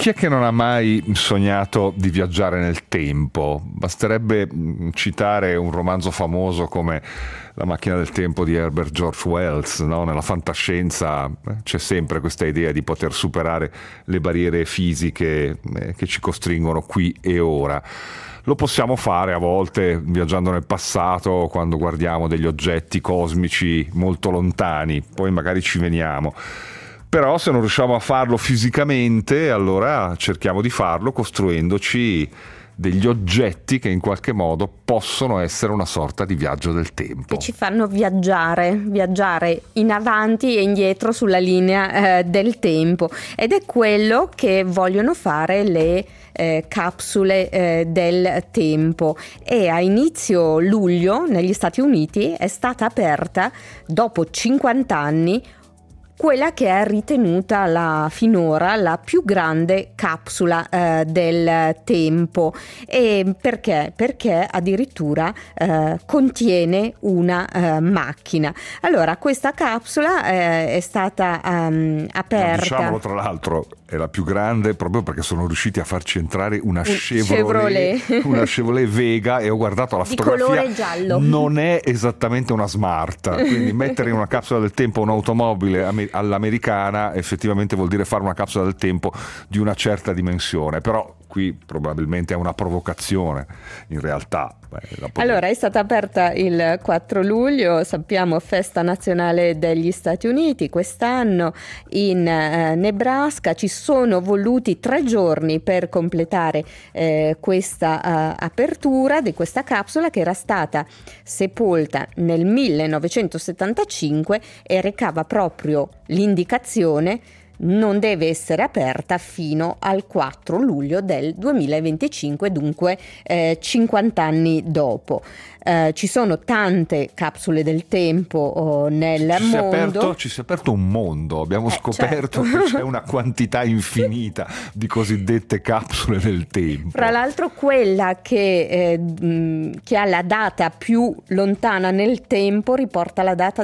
Chi è che non ha mai sognato di viaggiare nel tempo? Basterebbe citare un romanzo famoso come La macchina del tempo di Herbert George Wells, no? Nella fantascienza c'è sempre questa idea di poter superare le barriere fisiche che ci costringono qui e ora. Lo possiamo fare a volte viaggiando nel passato, quando guardiamo degli oggetti cosmici molto lontani, poi magari ci veniamo. Però se non riusciamo a farlo fisicamente, allora cerchiamo di farlo costruendoci degli oggetti che in qualche modo possono essere una sorta di viaggio del tempo. Che ci fanno viaggiare in avanti e indietro sulla linea del tempo. Ed è quello che vogliono fare le capsule del tempo. E a inizio luglio negli Stati Uniti è stata aperta, dopo 50 anni, quella che è ritenuta finora la più grande capsula del tempo. E perché? Perché addirittura contiene una macchina. Allora, questa capsula è stata aperta. Diciamolo, tra l'altro, è la più grande proprio perché sono riusciti a farci entrare una Chevrolet Vega, e ho guardato la fotografia, di colore giallo. Non è esattamente una Smart, quindi mettere in una capsula del tempo un'automobile all'americana effettivamente vuol dire fare una capsula del tempo di una certa dimensione, però qui probabilmente è una provocazione in realtà. Allora, è stata aperta il 4 luglio, sappiamo, festa nazionale degli Stati Uniti quest'anno in Nebraska. Ci sono voluti 3 giorni per completare questa apertura di questa capsula, che era stata sepolta nel 1975 e recava proprio l'indicazione: non deve essere aperta fino al 4 luglio del 2025, dunque 50 anni dopo. Ci sono tante capsule del tempo nel mondo. Ci si è aperto un mondo, abbiamo scoperto certo. che c'è una quantità infinita di cosiddette capsule del tempo. Fra l'altro quella che ha la data più lontana nel tempo riporta la data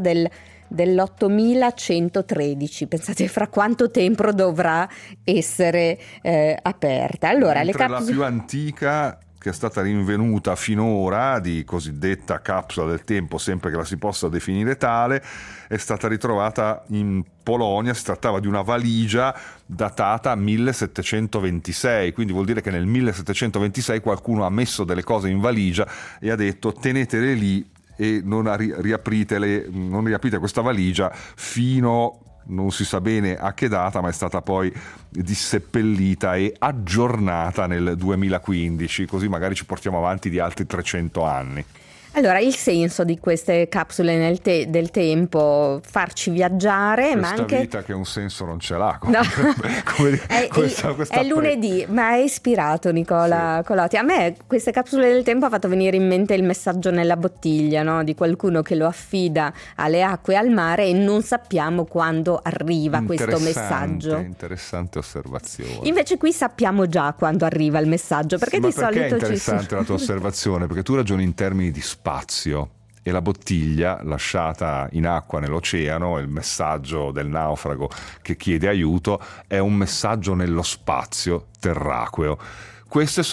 dell'8113. Pensate fra quanto tempo dovrà essere aperta. Allora, la più antica, che è stata rinvenuta finora, di cosiddetta capsula del tempo, sempre che la si possa definire tale, è stata ritrovata in Polonia. Si trattava di una valigia datata 1726, quindi vuol dire che nel 1726 qualcuno ha messo delle cose in valigia e ha detto: tenetele lì e non riaprite questa valigia fino, non si sa bene a che data, ma è stata poi disseppellita e aggiornata nel 2015, così magari ci portiamo avanti di altri 300 anni. Allora, il senso di queste capsule del tempo, farci viaggiare, ma anche vita che un senso non ce l'ha. No. Questa è lunedì, ma è ispirato Nicola Colotti. A me queste capsule del tempo ha fatto venire in mente il messaggio nella bottiglia, no? Di qualcuno che lo affida alle acque e al mare e non sappiamo quando arriva questo messaggio. Interessante osservazione. Invece qui sappiamo già quando arriva il messaggio, perché di solito è interessante la tua osservazione? Perché tu ragioni in termini di spazio, e la bottiglia lasciata in acqua nell'oceano, il messaggio del naufrago che chiede aiuto, è un messaggio nello spazio terraqueo. Queste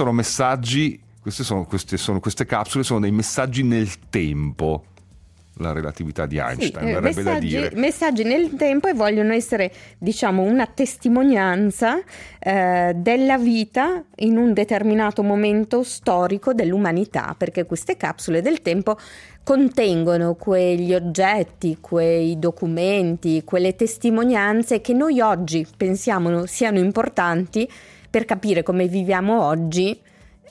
capsule sono dei messaggi nel tempo. La relatività di Einstein, verrebbe da dire. Messaggi nel tempo, e vogliono essere, diciamo, una testimonianza della vita in un determinato momento storico dell'umanità, perché queste capsule del tempo contengono quegli oggetti, quei documenti, quelle testimonianze che noi oggi pensiamo siano importanti per capire come viviamo oggi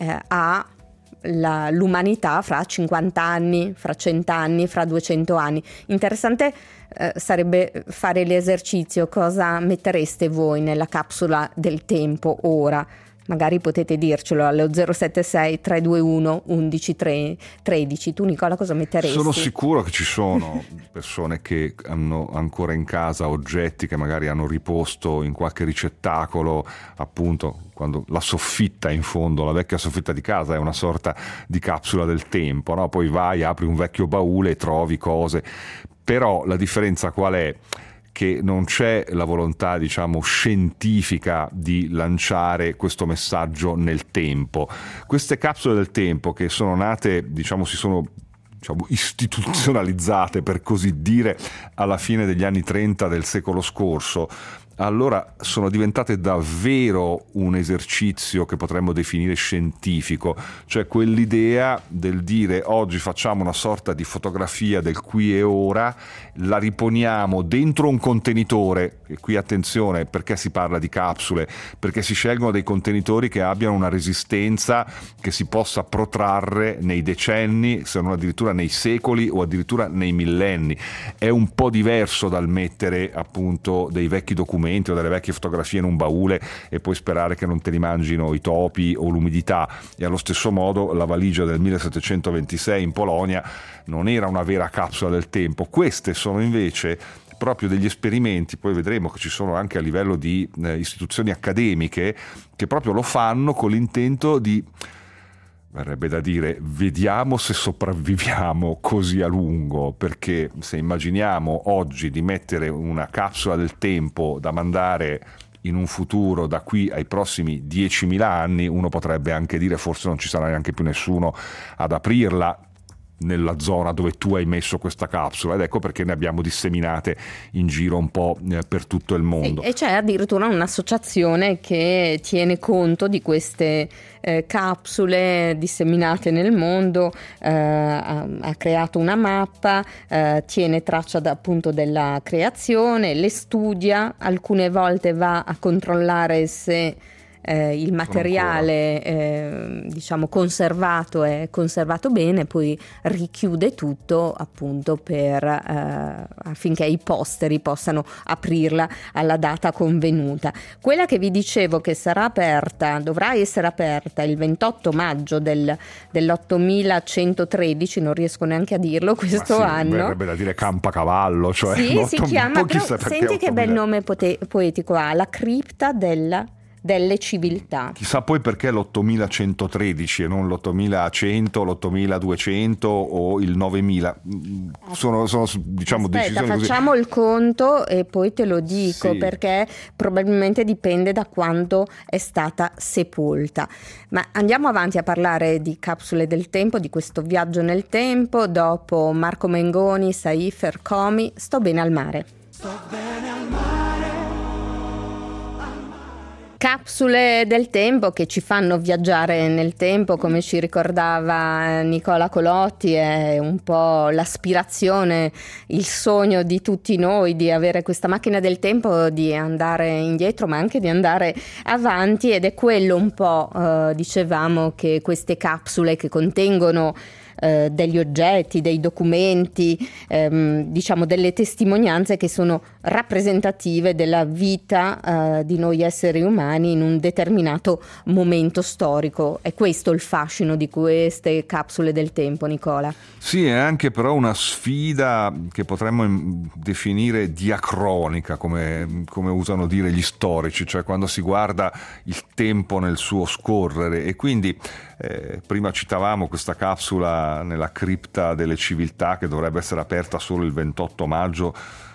l'umanità fra 50 anni, fra 100 anni, fra 200 anni. Interessante sarebbe fare l'esercizio: cosa mettereste voi nella capsula del tempo ora? Magari potete dircelo allo 076 321 1113. Tu, Nicola, cosa metteresti? Sono sicuro che ci sono persone che hanno ancora in casa oggetti che magari hanno riposto in qualche ricettacolo, appunto quando la soffitta, in fondo, la vecchia soffitta di casa è una sorta di capsula del tempo, no? Poi vai, apri un vecchio baule e trovi cose. Però la differenza qual è? che non c'è la volontà, diciamo, scientifica di lanciare questo messaggio nel tempo. Queste capsule del tempo che sono nate, diciamo, si sono istituzionalizzate, per così dire, alla fine degli anni 30 del secolo scorso, allora sono diventate davvero un esercizio che potremmo definire scientifico, cioè quell'idea del dire oggi facciamo una sorta di fotografia del qui e ora, la riponiamo dentro un contenitore, e qui attenzione perché si parla di capsule, perché si scelgono dei contenitori che abbiano una resistenza che si possa protrarre nei decenni, se non addirittura nei secoli o addirittura nei millenni. È un po' diverso dal mettere appunto dei vecchi documenti o delle vecchie fotografie in un baule e poi sperare che non te li mangino i topi o l'umidità. E allo stesso modo la valigia del 1726 in Polonia non era una vera capsula del tempo. Queste sono invece proprio degli esperimenti, poi vedremo che ci sono anche a livello di istituzioni accademiche che proprio lo fanno con l'intento di, verrebbe da dire, vediamo se sopravviviamo così a lungo, perché se immaginiamo oggi di mettere una capsula del tempo da mandare in un futuro da qui ai prossimi 10.000 anni, uno potrebbe anche dire forse non ci sarà neanche più nessuno ad aprirla nella zona dove tu hai messo questa capsula, ed ecco perché ne abbiamo disseminate in giro un po' per tutto il mondo. Sì, e c'è addirittura un'associazione che tiene conto di queste capsule disseminate nel mondo, ha creato una mappa, tiene traccia appunto della creazione, le studia, alcune volte va a controllare se il materiale diciamo conservato è conservato bene, poi richiude tutto appunto per affinché i posteri possano aprirla alla data convenuta. Quella che vi dicevo che sarà aperta, dovrà essere aperta il 28 maggio dell'8113, non riesco neanche a dirlo questo anno. Verrebbe da dire Campacavallo, cioè sì, si chiama, però senti che bel nome poetico ha, la cripta delle civiltà. Chissà poi perché l'8113 e non l'8100, l'8200 o il 9000. Sono diciamo Aspetta, decisioni facciamo così. il conto e poi te lo dico, Sì. perché probabilmente dipende da quando è stata sepolta. Ma andiamo avanti a parlare di capsule del tempo, di questo viaggio nel tempo. Dopo Marco Mengoni, Saif Ercomi, Sto bene al mare. Sto bene al mare. Capsule del tempo che ci fanno viaggiare nel tempo, come ci ricordava Nicola Colotti, è un po' l'aspirazione, il sogno di tutti noi di avere questa macchina del tempo, di andare indietro ma anche di andare avanti, ed è quello un po', dicevamo, che queste capsule che contengono degli oggetti, dei documenti, diciamo delle testimonianze che sono rappresentative della vita di noi esseri umani in un determinato momento storico. È questo il fascino di queste capsule del tempo, Nicola? Sì, è anche però una sfida che potremmo definire diacronica, come usano dire gli storici, cioè quando si guarda il tempo nel suo scorrere. E quindi prima citavamo questa capsula nella cripta delle civiltà che dovrebbe essere aperta solo il 28 maggio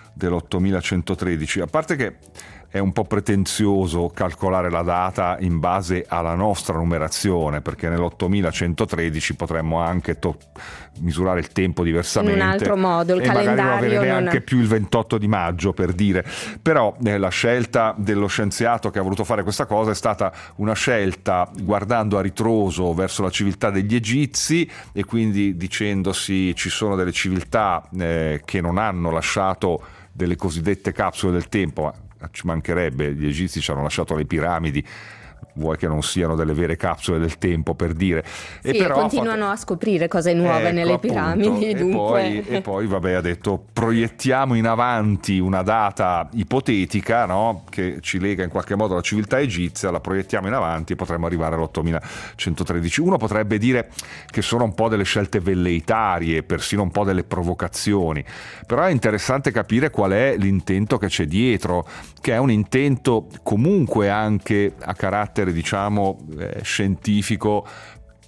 dell'8113, a parte che è un po' pretenzioso calcolare la data in base alla nostra numerazione, perché nell'8113 potremmo anche misurare il tempo diversamente, in un altro modo, il e calendario magari non avere neanche non... più il 28 di maggio, per dire. Però la scelta dello scienziato che ha voluto fare questa cosa è stata una scelta guardando a ritroso verso la civiltà degli egizi, e quindi dicendosi ci sono delle civiltà che non hanno lasciato delle cosiddette capsule del tempo, ma ci mancherebbe, gli egizi ci hanno lasciato le piramidi, vuoi che non siano delle vere capsule del tempo, per dire. Sì, e però continuano a scoprire cose nuove nelle piramidi, dunque. E poi vabbè, ha detto proiettiamo in avanti una data ipotetica, no? Che ci lega in qualche modo alla civiltà egizia, la proiettiamo in avanti e potremmo arrivare all'8113. Uno potrebbe dire che sono un po' delle scelte velleitarie, persino un po' delle provocazioni, però è interessante capire qual è l'intento che c'è dietro, che è un intento comunque anche a carattere, diciamo, scientifico,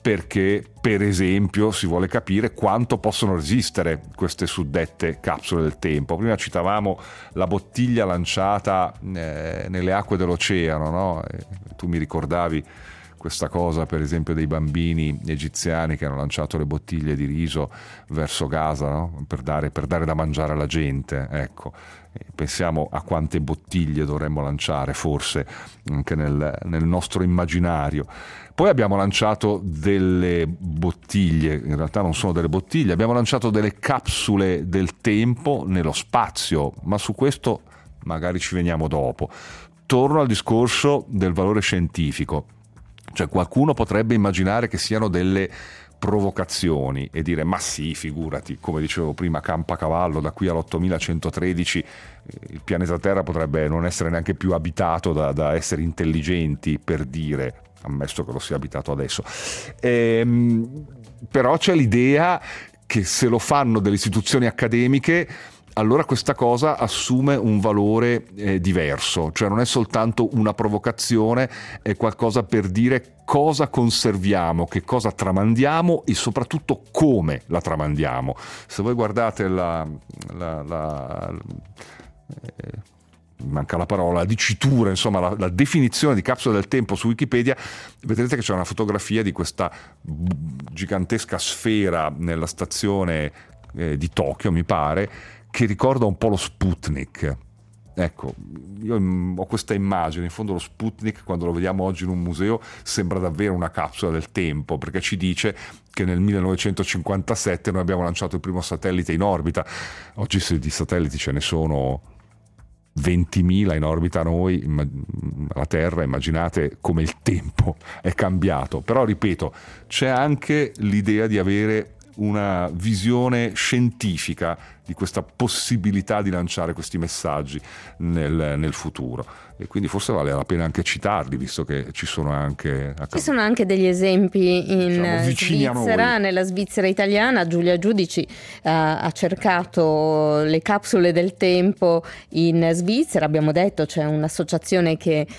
perché per esempio si vuole capire quanto possono resistere queste suddette capsule del tempo. Prima citavamo la bottiglia lanciata nelle acque dell'oceano, no? Tu mi ricordavi questa cosa per esempio dei bambini egiziani che hanno lanciato le bottiglie di riso verso Gaza, no? per dare da mangiare alla gente. Ecco, pensiamo a quante bottiglie dovremmo lanciare forse anche nel nostro immaginario. Poi abbiamo lanciato delle bottiglie, in realtà non sono delle bottiglie, abbiamo lanciato delle capsule del tempo nello spazio, ma su questo magari ci veniamo dopo. Torno al discorso del valore scientifico. Cioè qualcuno potrebbe immaginare che siano delle provocazioni e dire ma sì, figurati, come dicevo prima, campacavallo, da qui all'8113 il pianeta Terra potrebbe non essere neanche più abitato da esseri intelligenti, per dire, ammesso che lo sia abitato adesso. Però c'è l'idea che se lo fanno delle istituzioni accademiche, allora questa cosa assume un valore diverso, cioè non è soltanto una provocazione, è qualcosa per dire cosa conserviamo, che cosa tramandiamo e soprattutto come la tramandiamo. Se voi guardate manca la parola, la dicitura, insomma la definizione di capsula del tempo su Wikipedia, vedrete che c'è una fotografia di questa gigantesca sfera nella stazione di Tokyo, mi pare, che ricorda un po' lo Sputnik. Ecco, io ho questa immagine, in fondo lo Sputnik, quando lo vediamo oggi in un museo, sembra davvero una capsula del tempo, perché ci dice che nel 1957 noi abbiamo lanciato il primo satellite in orbita. Oggi se di satelliti ce ne sono 20.000 in orbita noi, la Terra, immaginate come il tempo è cambiato. Però ripeto, c'è anche l'idea di avere una visione scientifica di questa possibilità di lanciare questi messaggi nel futuro, e quindi forse vale la pena anche citarli, visto che ci sono anche degli esempi in Svizzera, nella Svizzera italiana. Giulia Giudici ha cercato le capsule del tempo in Svizzera. Abbiamo detto c'è un'associazione che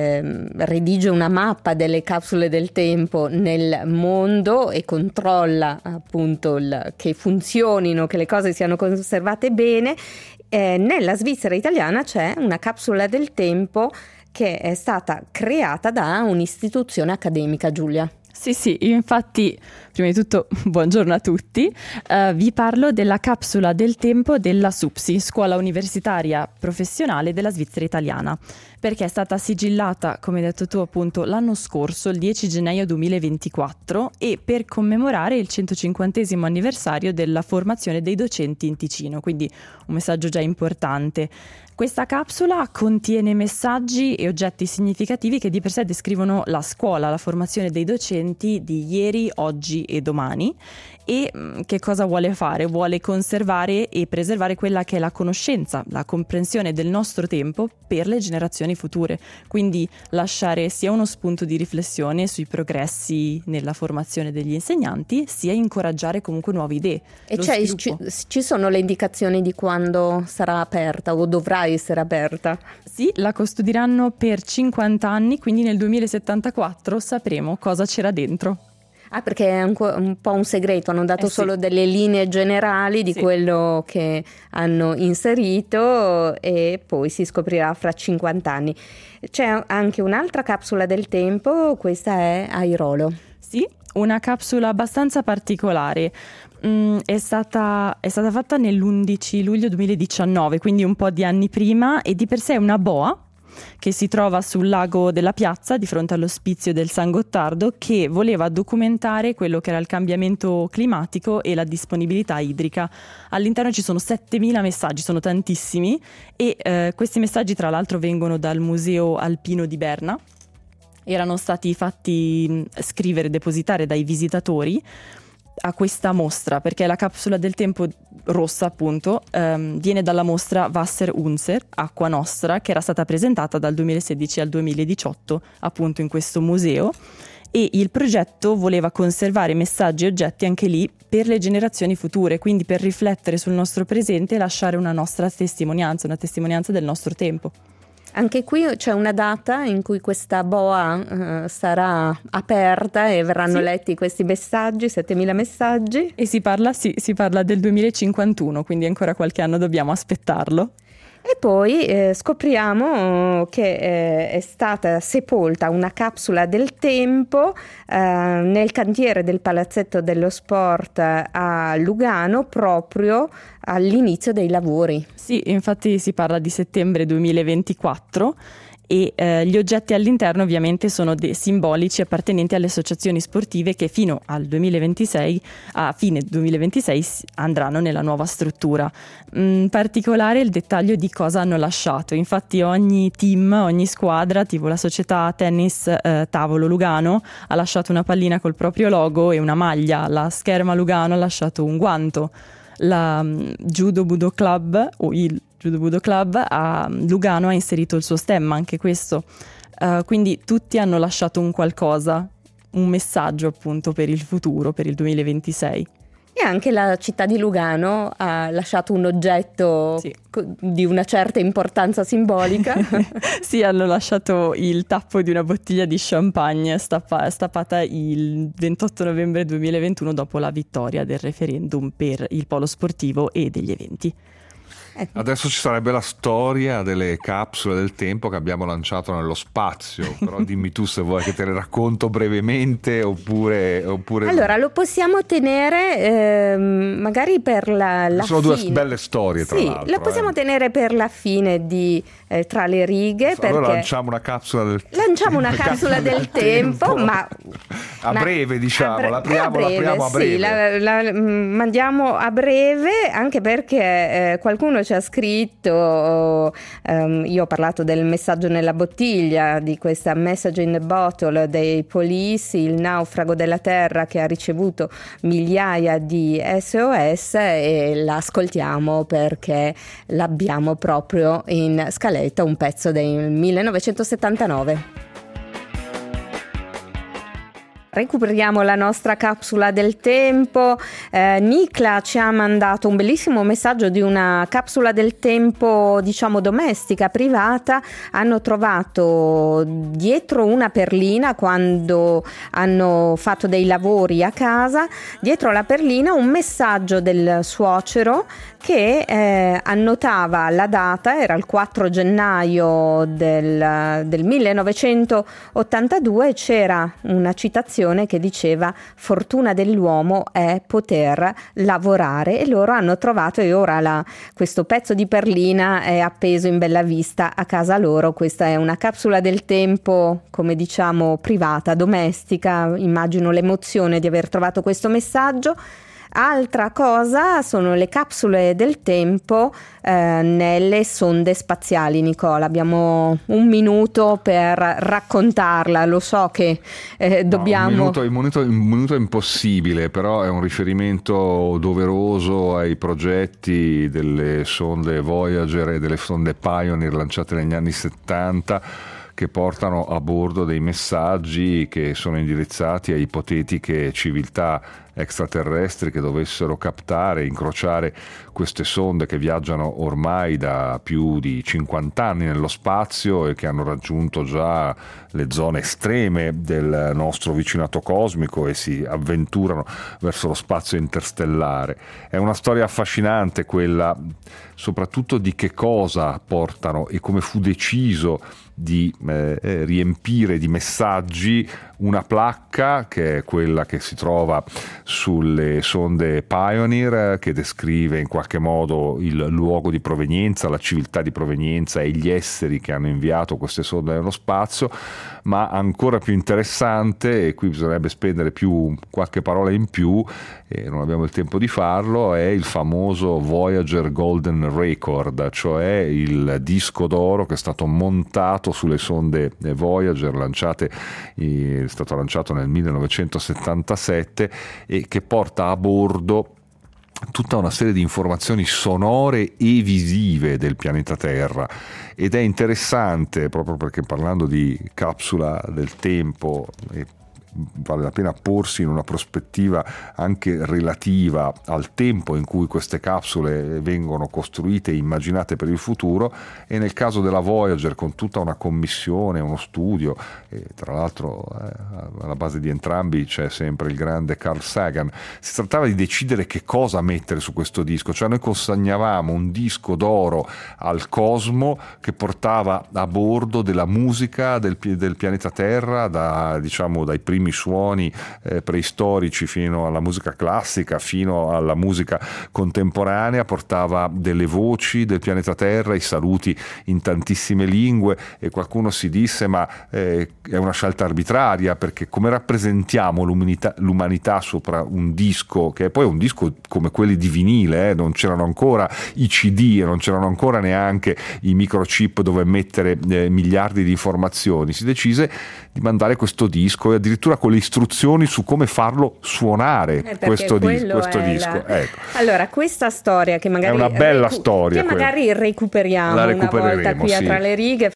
redige una mappa delle capsule del tempo nel mondo e controlla appunto che funzionino, che le cose siano conservate bene. Nella Svizzera italiana c'è una capsula del tempo che è stata creata da un'istituzione accademica, Giulia. Sì, io infatti, prima di tutto, buongiorno a tutti, vi parlo della capsula del tempo della SUPSI, Scuola Universitaria Professionale della Svizzera Italiana, perché è stata sigillata, come hai detto tu appunto, l'anno scorso, il 10 gennaio 2024, e per commemorare il 150° anniversario della formazione dei docenti in Ticino, quindi un messaggio già importante. Questa capsula contiene messaggi e oggetti significativi che di per sé descrivono la scuola, la formazione dei docenti di ieri, oggi e domani. E che cosa vuole fare? Vuole conservare e preservare quella che è la conoscenza, la comprensione del nostro tempo per le generazioni future. Quindi lasciare sia uno spunto di riflessione sui progressi nella formazione degli insegnanti, sia incoraggiare comunque nuove idee. E ci sono le indicazioni di quando sarà aperta o dovrà essere aperta? Sì, la custodiranno per 50 anni, quindi nel 2074 sapremo cosa c'era dentro. Perché è un po' un segreto, hanno dato solo delle linee generali di quello che hanno inserito e poi si scoprirà fra 50 anni. C'è anche un'altra capsula del tempo, questa è Airolo. Sì, una capsula abbastanza particolare. È stata fatta nell'11 luglio 2019, quindi un po' di anni prima, e di per sé è una boa che si trova sul lago della Piazza di fronte all'ospizio del San Gottardo, che voleva documentare quello che era il cambiamento climatico e la disponibilità idrica. All'interno ci sono 7.000 messaggi, sono tantissimi, e questi messaggi tra l'altro vengono dal Museo Alpino di Berna. Erano stati fatti scrivere, depositare dai visitatori a questa mostra, perché la capsula del tempo rossa appunto viene dalla mostra Wasser Unser, Acqua Nostra, che era stata presentata dal 2016 al 2018 appunto in questo museo, e il progetto voleva conservare messaggi e oggetti anche lì per le generazioni future, quindi per riflettere sul nostro presente e lasciare una nostra testimonianza, una testimonianza del nostro tempo. Anche qui c'è una data in cui questa boa sarà aperta e verranno letti questi messaggi, 7.000 messaggi. E si parla del 2051, quindi ancora qualche anno dobbiamo aspettarlo. E poi scopriamo che è stata sepolta una capsula del tempo nel cantiere del Palazzetto dello Sport a Lugano proprio all'inizio dei lavori. Sì, infatti si parla di settembre 2024 e gli oggetti all'interno ovviamente sono simbolici appartenenti alle associazioni sportive che fino al 2026, a fine 2026, andranno nella nuova struttura. Particolare il dettaglio di cosa hanno lasciato. Infatti ogni team, ogni squadra, tipo la società tennis tavolo Lugano, ha lasciato una pallina col proprio logo e una maglia. La Scherma Lugano ha lasciato un guanto. La Judo Budo Club o il Judo Budo Club a Lugano ha inserito il suo stemma, anche questo. Quindi tutti hanno lasciato un qualcosa, un messaggio appunto per il futuro, per il 2026. E anche la città di Lugano ha lasciato un oggetto di una certa importanza simbolica. Sì, hanno lasciato il tappo di una bottiglia di champagne stappata il 28 novembre 2021 dopo la vittoria del referendum per il polo sportivo e degli eventi. Adesso ci sarebbe la storia delle capsule del tempo che abbiamo lanciato nello spazio, però dimmi tu se vuoi che te le racconto brevemente oppure... Allora, lo possiamo tenere magari per la sono fine. Due belle storie, tra l'altro. Sì, lo possiamo tenere per la fine di Tra le righe. Allora perché lanciamo una capsula del tempo, ma... A breve, diciamo, l'apriamo a breve. Sì, la mandiamo a breve, anche perché qualcuno ci ha scritto, io ho parlato del messaggio nella bottiglia, di questa message in a bottle dei Police, il naufrago della Terra che ha ricevuto migliaia di SOS, e la ascoltiamo perché l'abbiamo proprio in scaletta, un pezzo del 1979. Recuperiamo la nostra capsula del tempo. Nicla ci ha mandato un bellissimo messaggio di una capsula del tempo, diciamo domestica, privata. Hanno trovato dietro una perlina, quando hanno fatto dei lavori a casa, dietro la perlina un messaggio del suocero che annotava la data, era il 4 gennaio del 1982, c'era una citazione che diceva: fortuna dell'uomo è poter lavorare, e loro hanno trovato, e ora questo pezzo di perlina è appeso in bella vista a casa loro. Questa è una capsula del tempo, come diciamo, privata, domestica. Immagino l'emozione di aver trovato questo messaggio. Altra cosa sono le capsule del tempo nelle sonde spaziali. Nicola, abbiamo un minuto per raccontarla. Lo so che dobbiamo... Un minuto è impossibile, però è un riferimento doveroso ai progetti delle sonde Voyager e delle sonde Pioneer lanciate negli anni 70, che portano a bordo dei messaggi che sono indirizzati a ipotetiche civiltà extraterrestri che dovessero captare, incrociare queste sonde che viaggiano ormai da più di 50 anni nello spazio e che hanno raggiunto già le zone estreme del nostro vicinato cosmico e si avventurano verso lo spazio interstellare. È una storia affascinante quella, soprattutto di che cosa portano e come fu deciso di riempire di messaggi una placca, che è quella che si trova sulle sonde Pioneer, che descrive in qualche modo il luogo di provenienza, la civiltà di provenienza e gli esseri che hanno inviato queste sonde nello spazio. Ma ancora più interessante, e qui bisognerebbe spendere qualche parola in più, e non abbiamo il tempo di farlo, è il famoso Voyager Golden Record, cioè il disco d'oro che è stato montato sulle sonde Voyager, è stato lanciato nel 1977, e che porta a bordo tutta una serie di informazioni sonore e visive del pianeta Terra. Ed è interessante proprio perché, parlando di capsula del tempo vale la pena porsi in una prospettiva anche relativa al tempo in cui queste capsule vengono costruite e immaginate per il futuro, e nel caso della Voyager con tutta una commissione, uno studio, e tra l'altro alla base di entrambi c'è sempre il grande Carl Sagan. Si trattava di decidere che cosa mettere su questo disco, cioè noi consegnavamo un disco d'oro al cosmo che portava a bordo della musica del pianeta Terra, dai primi suoni preistorici fino alla musica classica, fino alla musica contemporanea, portava delle voci del pianeta Terra, i saluti in tantissime lingue, e qualcuno si disse ma è una scelta arbitraria, perché come rappresentiamo l'umanità sopra un disco che è poi un disco come quelli di vinile, non c'erano ancora i CD e non c'erano ancora neanche i microchip dove mettere miliardi di informazioni. Si decise di mandare questo disco e addirittura con le istruzioni su come farlo suonare questo disco. Ecco. Allora, questa storia che magari è una bella storia, che magari recuperiamo una volta qui a Tra le righe,